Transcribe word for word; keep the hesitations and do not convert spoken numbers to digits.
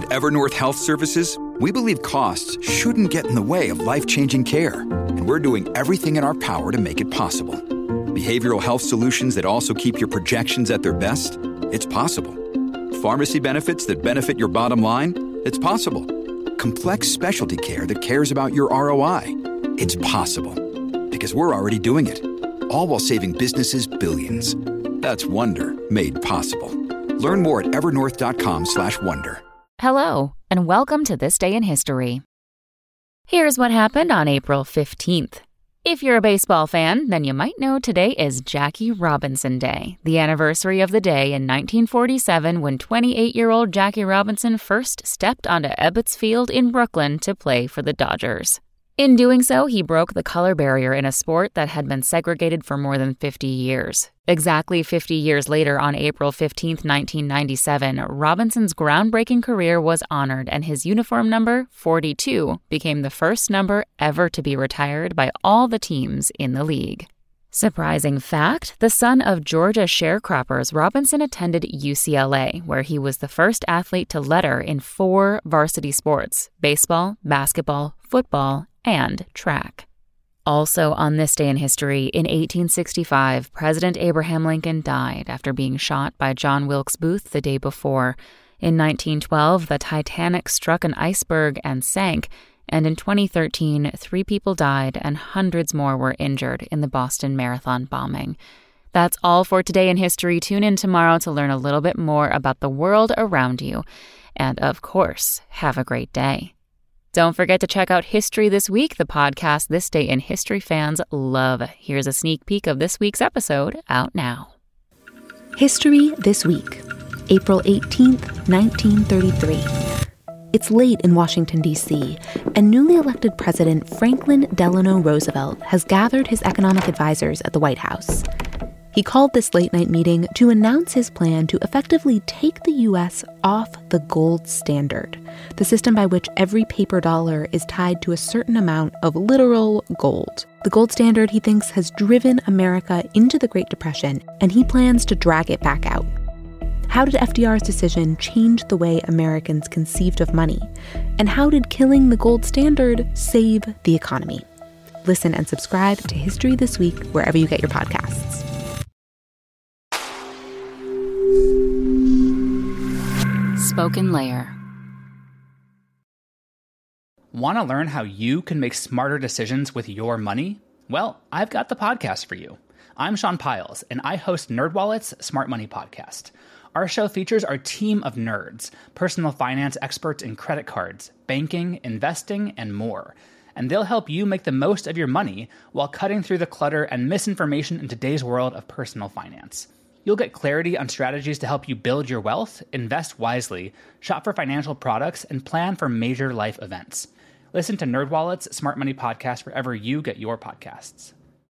Evernorth Health Services, we believe costs shouldn't get in the way of life-changing care, and we're doing everything in our power to make it possible. Behavioral health solutions that also keep your projections at their best? It's possible. Pharmacy benefits that benefit your bottom line? It's possible. Complex specialty care that cares about your R O I? It's possible. Because we're already doing it. All while saving businesses billions. That's Wonder made possible. Learn more at evernorth.com slash wonder. Hello, and welcome to This Day in History. Here's what happened on April fifteenth. If you're a baseball fan, then you might know today is Jackie Robinson Day, the anniversary of the day in nineteen forty-seven when twenty-eight-year-old Jackie Robinson first stepped onto Ebbets Field in Brooklyn to play for the Dodgers. In doing so, he broke the color barrier in a sport that had been segregated for more than fifty years. Exactly fifty years later, on April fifteenth, nineteen ninety-seven, Robinson's groundbreaking career was honored, and his uniform number, forty-two, became the first number ever to be retired by all the teams in the league. Surprising fact, the son of Georgia sharecroppers, Robinson attended U C L A, where he was the first athlete to letter in four varsity sports: baseball, basketball, football, and track. Also on this day in history, in eighteen sixty-five, President Abraham Lincoln died after being shot by John Wilkes Booth the day before. In nineteen twelve, the Titanic struck an iceberg and sank, and in twenty thirteen, three people died and hundreds more were injured in the Boston Marathon bombing. That's all for today in history. Tune in tomorrow to learn a little bit more about the world around you. And of course, have a great day. Don't forget to check out History This Week, the podcast This Day in History fans love. Here's a sneak peek of this week's episode out now. History This Week, April eighteenth, nineteen thirty-three. It's late in Washington, D C, and newly elected President Franklin Delano Roosevelt has gathered his economic advisors at the White House. He called this late-night meeting to announce his plan to effectively take the U S off the gold standard, the system by which every paper dollar is tied to a certain amount of literal gold. The gold standard, he thinks, has driven America into the Great Depression, and he plans to drag it back out. How did F D R's decision change the way Americans conceived of money? And how did killing the gold standard save the economy? Listen and subscribe to History This Week wherever you get your podcasts. Spoken Layer. Want to learn how you can make smarter decisions with your money? Well, I've got the podcast for you. I'm Sean Piles, and I host NerdWallet's Smart Money Podcast. Our show features our team of nerds, personal finance experts in credit cards, banking, investing, and more. And they'll help you make the most of your money while cutting through the clutter and misinformation in today's world of personal finance. You'll get clarity on strategies to help you build your wealth, invest wisely, shop for financial products, and plan for major life events. Listen to NerdWallet's Smart Money Podcast wherever you get your podcasts.